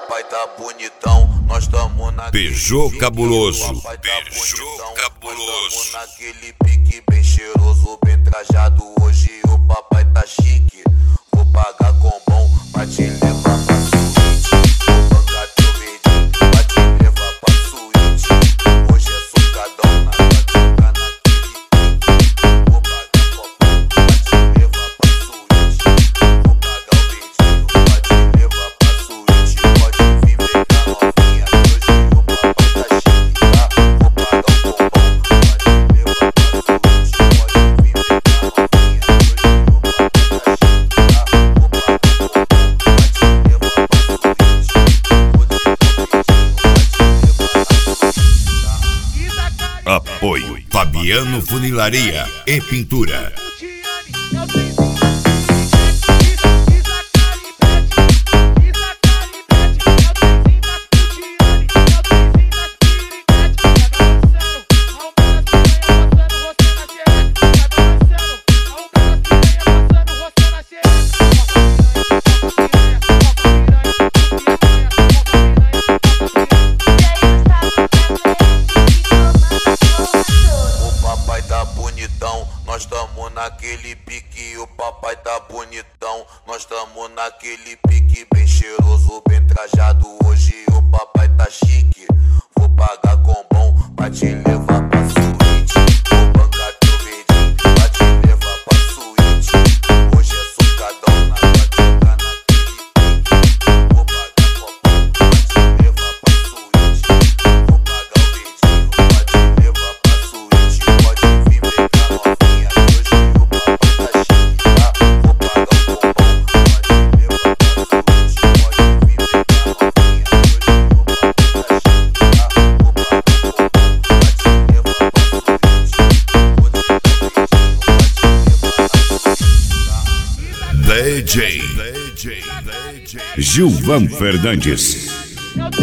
papai tá bonitão, nós tamo naquele Beijou pique, cabuloso, o papai tá beijou bonitão, cabuloso. nós tamo naquele pique bem cheiroso, bem trajado. Hoje o papai tá chique, vou pagar com bom pra te levar pra suíte. Vou bancar teu beijinho pra te levar pra suíte. Hoje é socadão na cadeira naquele pique. Vou pagar com bom pra te levar pra suíte. Vou pagar o beijinho pra te levar pra suíte. Pode vir pegar novinha, que hoje o papai tá chique, tá? Vou pagar o bombom pra te levar pra suíte. Pode vir pegar novinha, que hoje o papai tá chique, tá? Vou pagar o bombom pra te levar pra suíte. Vou te dar o beijinho pra te levar pra suíte. Apoio Fabiano Funilaria e Pintura. Nós tamo naquele pique, o papai tá bonitão. Nós tamo naquele pique bem cheiroso, bem trajado. Hoje o papai tá chique, vou pagar com bom pra te levar pra suíte. Vou bancar teu beijinho pra te levar pra suíte. Hoje é socadão na cadeira naquele pique. Vou pagar com bom pra te levar pra suíte. Vou pagar o beijinho pra te levar pra suíte. Pode vir pegar novinha, que hoje o papai tá chique, tá? Vou pagar o bombom pra te levar pra suíte. Pode vir pegar novinha, que hoje o papai tá chique, tá? Vou pagar o bombom pra te levar pra suíte. Vou te dar o beijinho pra te levar pra suíte. DJ Gilvan Fernandes.